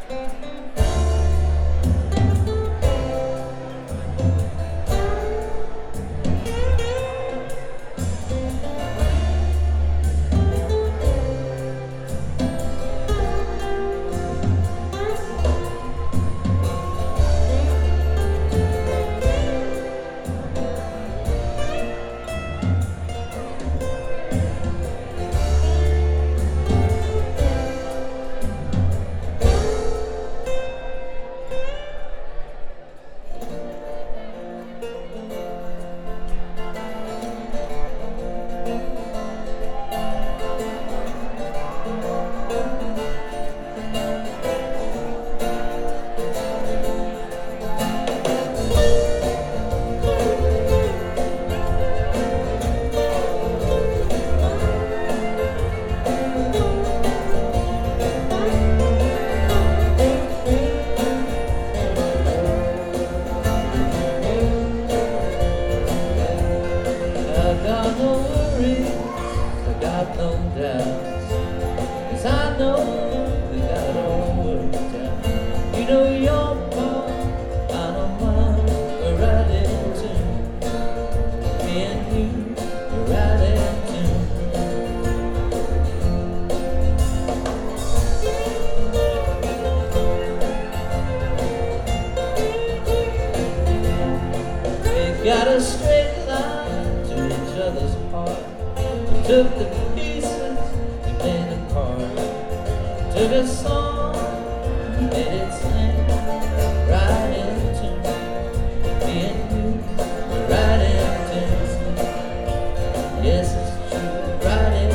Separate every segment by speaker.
Speaker 1: Got a straight line to each other's heart. Took the pieces, we made a part. Took a song, we made it sing. Right in tune, me and you, we're right in tune. Yes, it's true, right in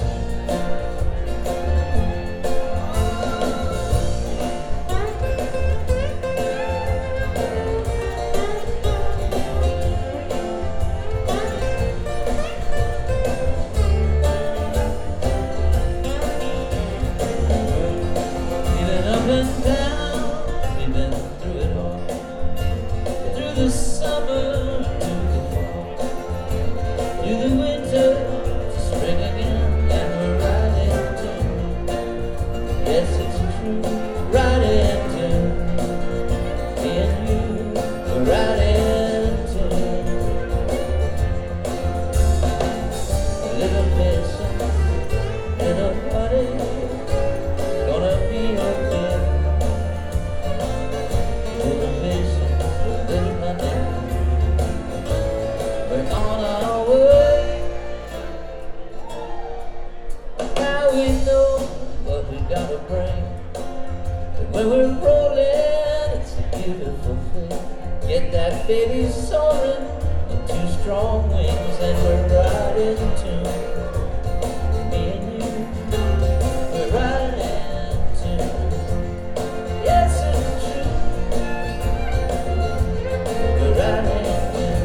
Speaker 1: and down, we've been through it all. Through the summer to the fall, through the winter to spring again, and we're right in tune. Yes, it's true, right in tune. Me and you, we're right in tune. A little patience, little heartache, gonna be okay. We're on our way. Now we know what we gotta bring. And when we're rolling, it's a beautiful thing. Get that baby soaring on two strong wings, and we're right in tune. Me and you, we're right in tune. Yes, it's true. We're right in tune.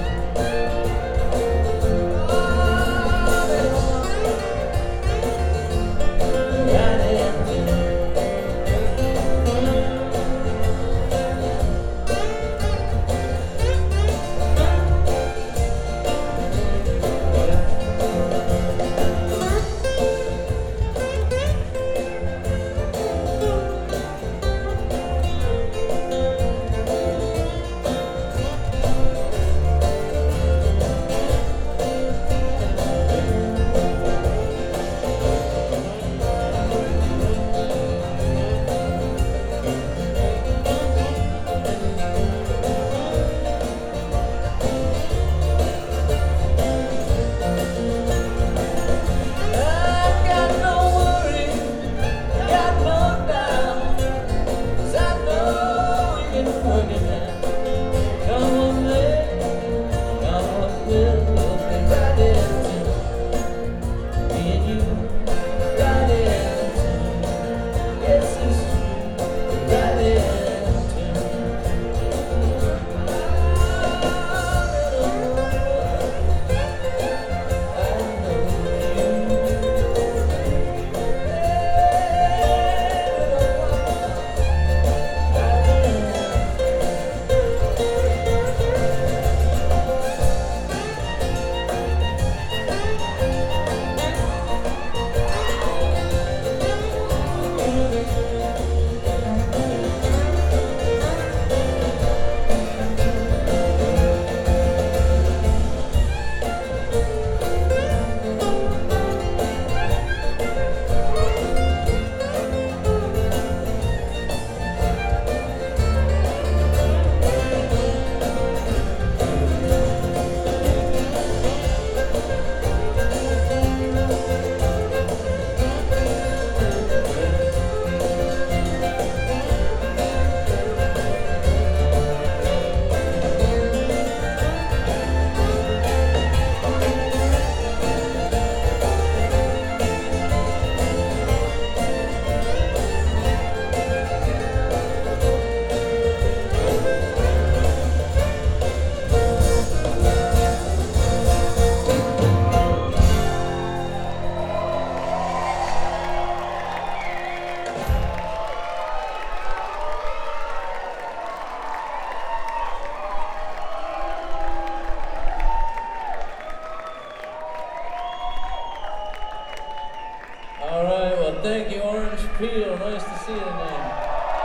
Speaker 1: Peel, nice to see you tonight.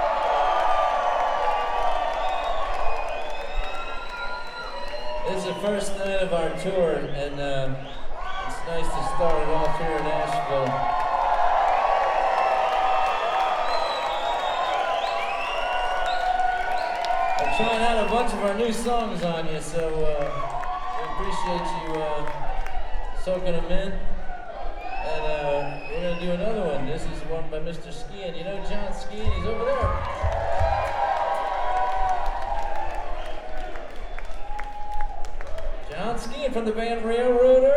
Speaker 1: This is the first night of our tour, and it's nice to start it off here in Asheville. I'm trying out a bunch of our new songs on you, so we appreciate you soaking them in. And we're going to do another one. This is one by Mr. Skian. You know John Skian? He's over there. John Skian from the band Railroad